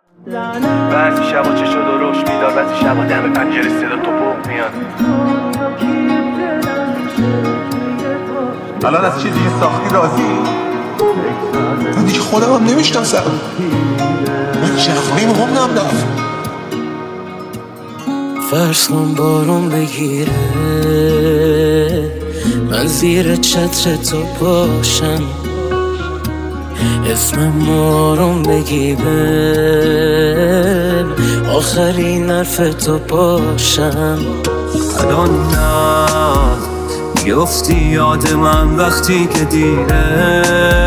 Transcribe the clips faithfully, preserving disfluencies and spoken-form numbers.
بعضی شبا چه شد و روش بیدار، بعضی شبا دم پنجره صدا تو بوق میاد. الان از چیزی که ساختی راضی؟ من دیگه خودم هم نمیشناسم، من چقدریم هم نمدم. فرض کن بارون بگیره، من زیر چتر تو باشم، اسمم آروم بگی بهم، آخرین حرف تو باشم. الان نه بیفتی یاد من وقتی که دیره،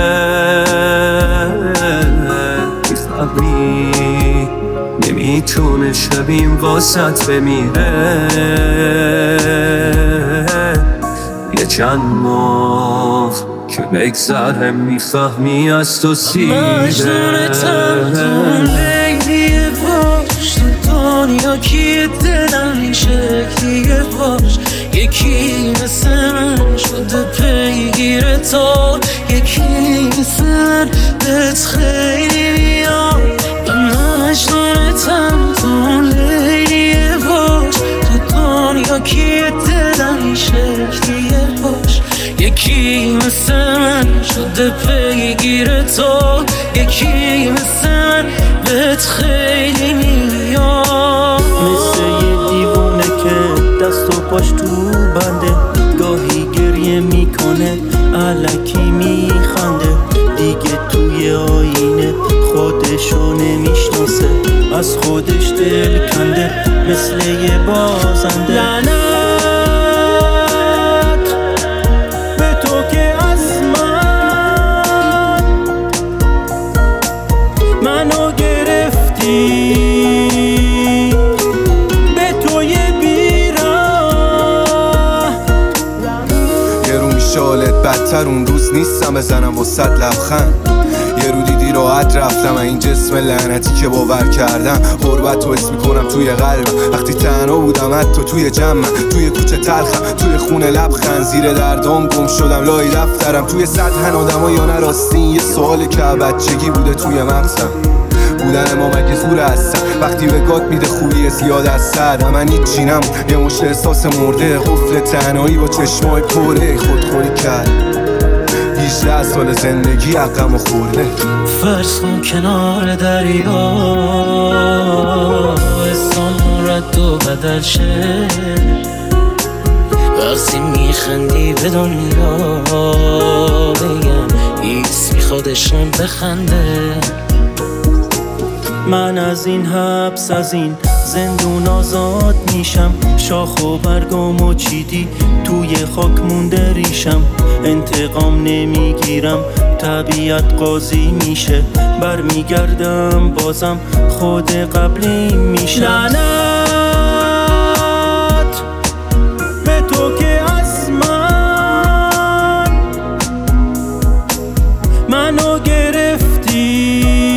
میفهمی نمیتونه شبیم واسط بمیره. یه چند ماه که بگذره میفهمی از تو سیره. مجنونتم تو لیلیه باش، تو دنیا کیه دلم این شکلیه باش. یکی مثل من شده پیگیر تو، یکی مثل من بهت خیلی میاد. مجنونتم تو لیلیه باش، تو دنیا کیه دلم این شکلیه باش. یکی مثل من شده پیگیر تو، یکی مثل من بهت خیلی میاد. مثل یه دیوونه که دست و پاش تو بنده، گاهی گریه میکنه الکی میخنده. دیگه توی آینه خودشو نمیشناسه، از خودش دل کنده مثل یه بازنده. لعنت به تو که از من منو گرفتی، به تو یه بیراه. یه رو میشالت بدتر اون روز نیستم بزنم وسط لبخند. یه رو دیدی راحت رفتم این جسم لعنتی که باور کردم. غربت رو حس میکنم توی قلبم وقتی تنها بودم، حتی توی جمعم، توی کوچه تلخم، توی خونه لبخند. زیر دردام گم شدم لای دفترم، توی سطح آدم ها یا نراستین. یه سوال که بچگی بوده توی مغزم، بودن ما مگه زور هستم وقتی به گات میده خوبی زیاد از سر. من هیچ چینم یه مشت احساس مرده، قفل تنهایی با چشمای پره. خودخوری کرد هجده سال زندگی عقم و خورده. فرض کن کنار دریا اسم رد و بدل شه، وقتی میخندی به دنیا بگم ایسمی خودشم بخنده. من از این حبس از این زندون آزاد میشم، شاخ و برگامو چیدی توی خاک مونده ریشم. انتقام نمیگیرم طبیعت قاضی میشه، برمیگردم بازم خود قبلی میشم. لعنت به تو که از من منو گرفتی،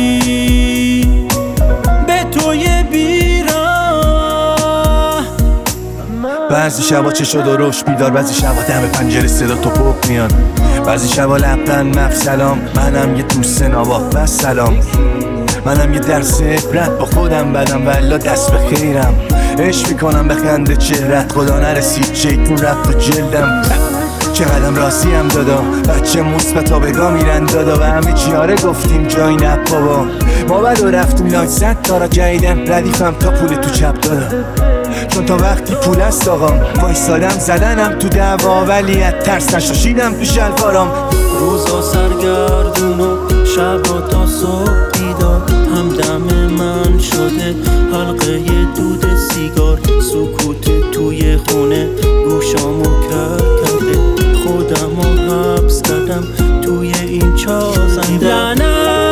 بعضی شبا چه شد و روش بیدار، بعضی شبا دم پنجره صدا تو بوق میاد. بعضی شبا لبخند مف سلام، منم یه دوست نابا و سلام. منم یه درس عبرت با خودم بدم والا دست به خیرم. عشق میکنم به خنده چهرت، خدا نرسید شیطون رفت و جلدم. چه قدم راضی هم دادا، بچه مثبت ها بگاه میرن دادا. و همه چیاره گفتیم جای نه بابا، ما بدو رفتیم لاک زد دارا جایدم. ردیفم تا پول تو چپ دادا، چون تا وقتی پول است آقام. وایسادم زدنم تو دعوا ولی از ترس نشاشیدم تو شلوارام. روزا سرگردون و شبا تا صبح بیدار، همدم من شده حلقه دود سیگار. سکوت توی خونه گوشامو کر کرده، خودمو حبس کردم توی این چازنده. لعنت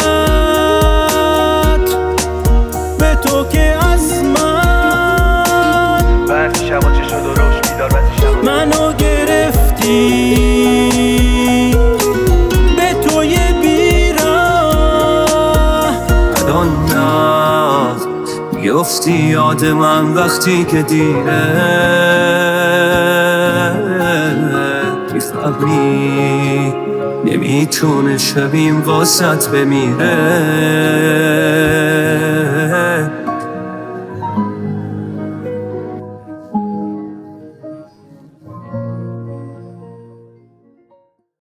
به تو که از من بعضی شبا چه شد و روش بیدار، بعضی شبا منو گرفتی، به تو یه بیراه. الان نه بیفتی یاد من وقتی که دیره، میفهمی نمیتونه شبیم واسط بمیره.